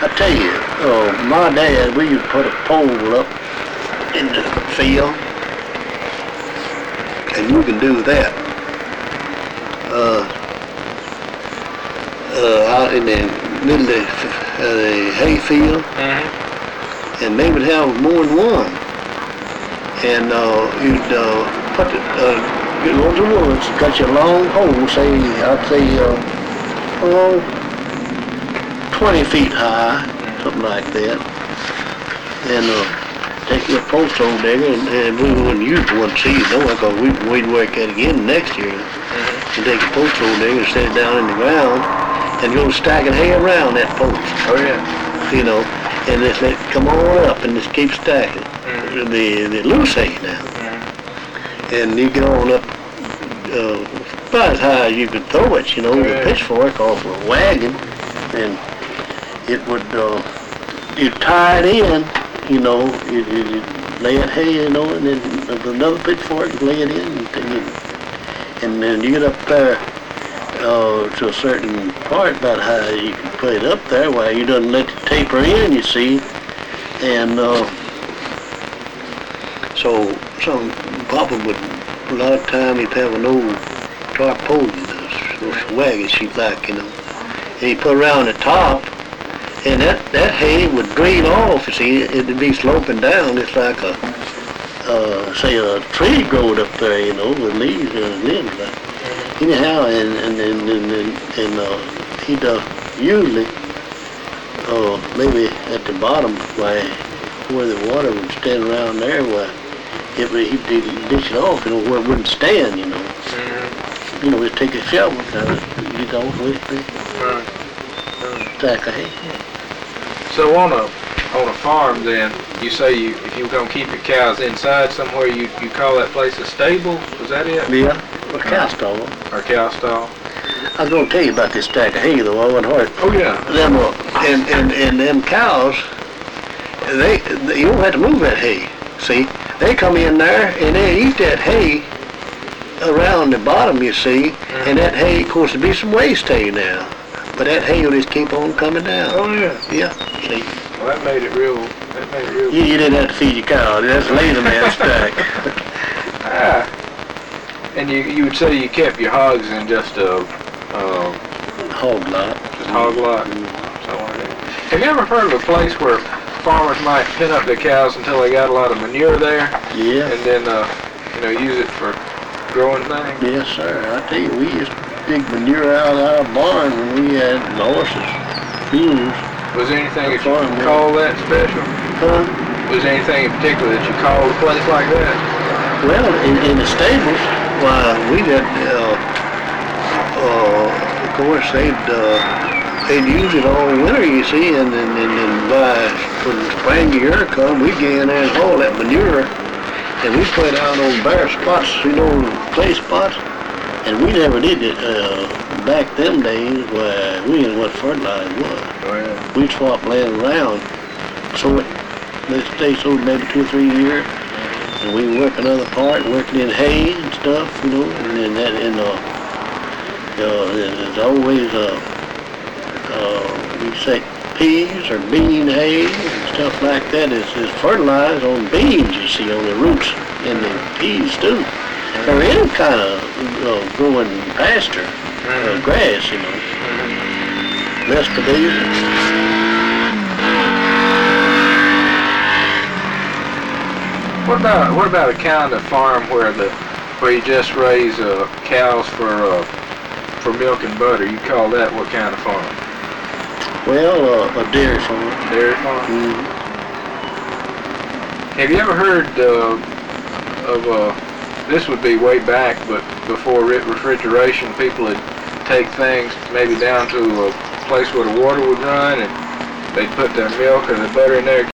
I tell you, my dad, we used to put a pole up in the field, and you can do that. Out in the middle of the hay field, and they would have more than one. And you'd put it, get on the woods, cut your long pole, say, I'd say, 20 feet high, something like that. And take your post hole digger, and we wouldn't use one season, because we'd work at it again next year. You take a post hole digger, set it down in the ground, and go stacking hay around that post. Oh yeah. You know, and just let it come on up and just keep stacking. The loose hay now. And you get on up about as high as you could throw it, you know, with a pitchfork off a wagon, and it would, you'd tie it in, you know, you'd lay it hay, you know, and then with another pitchfork, you'd lay it in, and then you get up there to a certain part about how you can put it up there, while you doesn't let it taper in, you see, and so some Papa would, a lot of time he'd have an old tarpaulin, those wagon sheet like, you know, and he'd put around the top, and that hay would drain off, you see, it'd be sloping down, it's like a, say a tree growing up there, you know, with leaves and limbs. Anyhow, and he'd usually, maybe at the bottom, where the water would stand around there, he'd dish it off, you know, where it wouldn't stand, you know. You know, he'd take a shovel, kind of, get off with it, stack of hay. So on a farm, then, you say if you were going to keep your cows inside somewhere, you call that place a stable? Was that it? Yeah, or cow stall. Or cow stall. I was going to tell you about this stack of hay, though. I went hard. Oh yeah. Them and them cows, you don't have to move that hay. See, they come in there and they eat that hay around the bottom, you see, and that hay, of course, there'd be some waste hay now, but that hay will just keep on coming down. Oh yeah. Yeah. See. Well, that made it real. You didn't have to feed your cow. That's a lazy man stack. And you would say you kept your hogs in just a hog lot. Just hog lot. Have you ever heard of a place where farmers might pin up their cows until they got a lot of manure there? Yeah. And then use it for growing things? Yes, sir. I tell you, we used to dig manure out of our barn when we had horses, mules. Was there anything that you call that special? Huh? Was there anything in particular that you called a place like that? Well, in the stables, why, we did, of course, they'd use it all winter, you see, and then when spring year come, we'd get in there and haul that manure, and we put it out on bare spots, you know, clay spots, and we never did it back them days where we didn't know what fertilizer was. Oh, yeah. We'd swap land around, so they stay so maybe 2 or 3 years, and we work another part, working in hay and stuff, you know, and then there's always we say peas or bean hay and stuff like that is fertilized on beans, you see, on the roots, and the peas too. Or any kind of growing pasture, grass, you know. Lespedeza. What about a kind of farm where you just raise cows for milk and butter? You call that what kind of farm? Well, a dairy farm. Dairy farm. Mm-hmm. Have you ever heard of this would be way back, but before refrigeration, people would take things maybe down to a place where the water would run, and they'd put their milk or the butter in there,